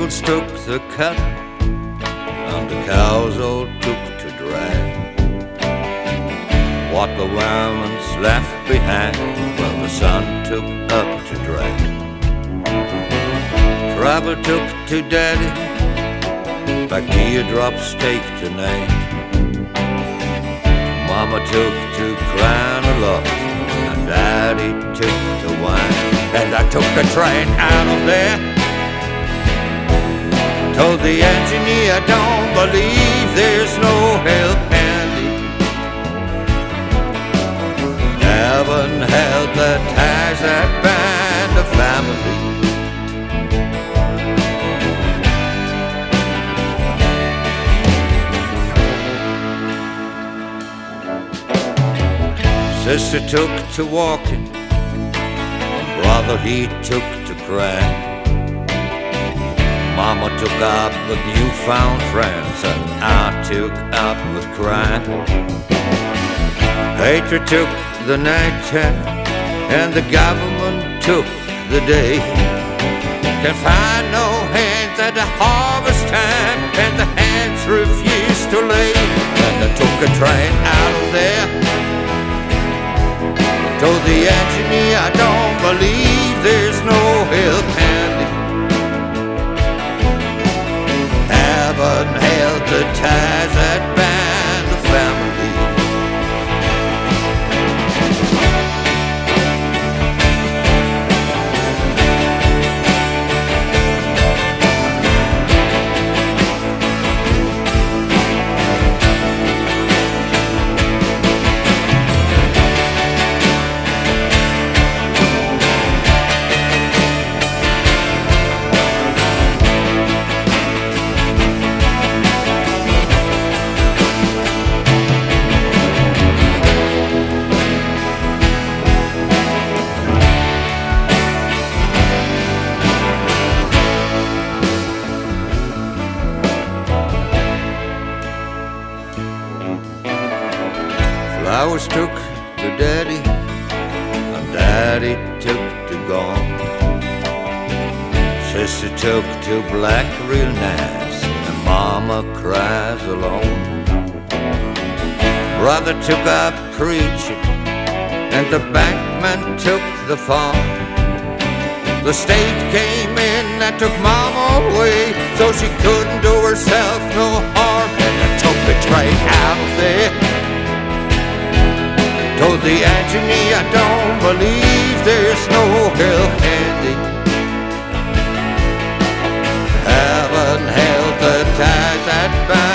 mules took the cut, and the cows all took to drag. What the women's left behind, well, the sun took up to drag. Travel took to Daddy, back teardrop steak tonight. Mama took to crying a lot, and Daddy took to wine. And I took a train out of there, told the engineer I don't believe there's no help handy. Heaven held the ties that bind a family. Sister took to walking, brother he took to crying. Mama took up with newfound friends, and I took up with crime. Hatred took the night time, and the government took the day. Can find no hands at the harvest time, and the hands refuse to lay. And I took a train out of there, told the engineer I don't believe there's no help handy. Heaven held the ties that bind the family. Flowers took to Daddy, and Daddy took to gone. Sister took to black real nice, and Mama cries alone. Brother took up preaching, and the bankman took the farm. The state came in and took Mama away, so she couldn't do herself no harm. And I took the train out of there, told the engineer I don't believe there's no help handy. Heaven held the ties that bind